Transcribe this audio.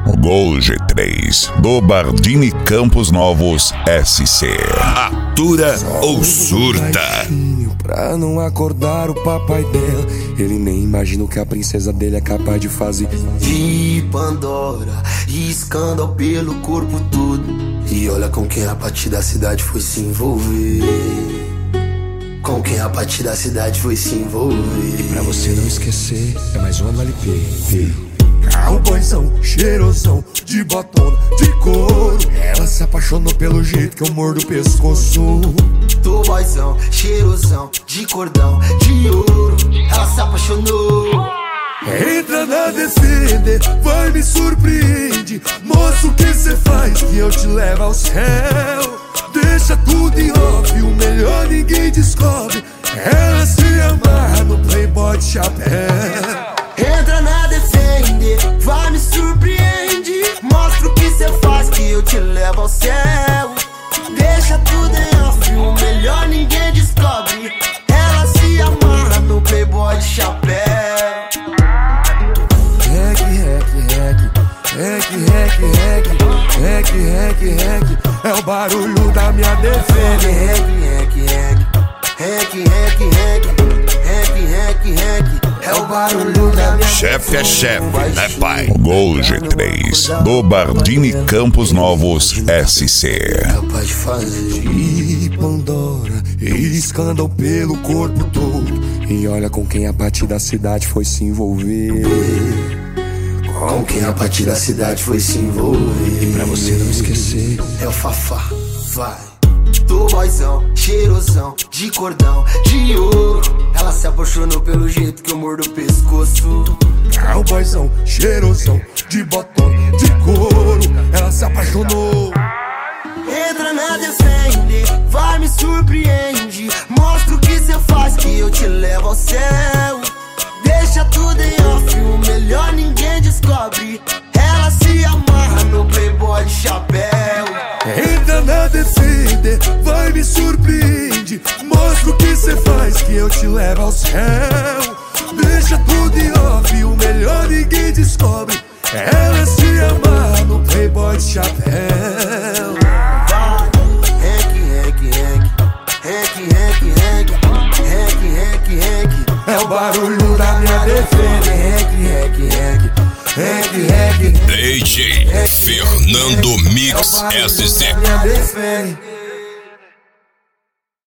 Gol G3 do Bardini Campos Novos SC. Atura ou surta? Pra não acordar o papai dela, ele nem imagina o que a princesa dele é capaz de fazer. De Pandora e escândalo pelo corpo todo. E olha com quem a partir da cidade foi se envolver. Com quem a partir da cidade foi se envolver. E pra você não esquecer, é mais um LP. Cowboyzão, cheirosão, de botona, de couro. Ela se apaixonou pelo jeito que eu mordo o pescoço. Do boyzão, cheirosão, de cordão, de ouro. Ela se apaixonou. Entra na Defender, vai me surpreende. Mostra o que cê faz que eu te levo ao céu. Deixa tudo em off, o melhor ninguém descobre. Ela se amarra no Playboy de chapéu. Entra na Defender, vai me surpreende. Mostra o que cê faz que eu te levo ao céu. Deixa tudo em off, o melhor ninguém descobre. Ela se amarra no Playboy de chapéu. Rec, é o barulho da minha Defender. É o barulho da minha Chefe é chefe, né pai? Gol G3 do Bardini Campos Novos SC. capaz de fazer. De Pandora e escândalo pelo corpo todo. E olha com quem a partir da cidade foi se envolver. Com quem a partir da cidade foi se envolver. E pra você não esquecer, é o Fafá, vai. Do boyzão, cheirosão, de cordão, de ouro. Ela se apaixonou pelo jeito que eu mordo o pescoço. cowboyzão, cheirosão, de botona, de couro. Ela se apaixonou. Entra na Defender, vai me surpreende. Mostra o que cê faz que eu te levo ao céu. Deixa tudo em off, o melhor ninguém descobre. Ela se amarra no Playboy de chapéu. Entra na Defender, vai me surpreende. Mostra o que cê faz que eu te levo ao céu. Deixa tudo em off, o melhor ninguém descobre. Ela se amarra no Playboy de chapéu. É o barulho da minha Defender. DJ Fernando Mix SC.